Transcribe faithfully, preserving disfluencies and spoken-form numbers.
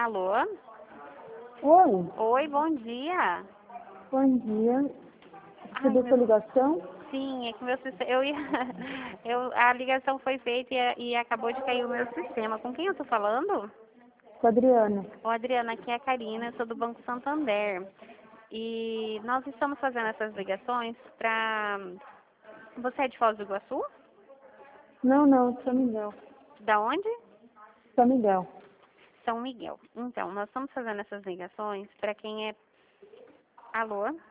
Alô? Oi, Oi, bom dia. bom dia. Ai, Recebeu sua meu... ligação? Sim, é que meu sistema... Eu ia... eu... A ligação foi feita e, e acabou de cair o meu sistema. Com quem eu tô falando? Com a Adriana. Ô, Adriana, aqui é a Karina, eu sou do Banco Santander. E nós estamos fazendo essas ligações pra... Você é de Foz do Iguaçu? Não, não, São Miguel. Da onde? São Miguel. São Miguel. Então, nós estamos fazendo essas ligações para quem é... Alô?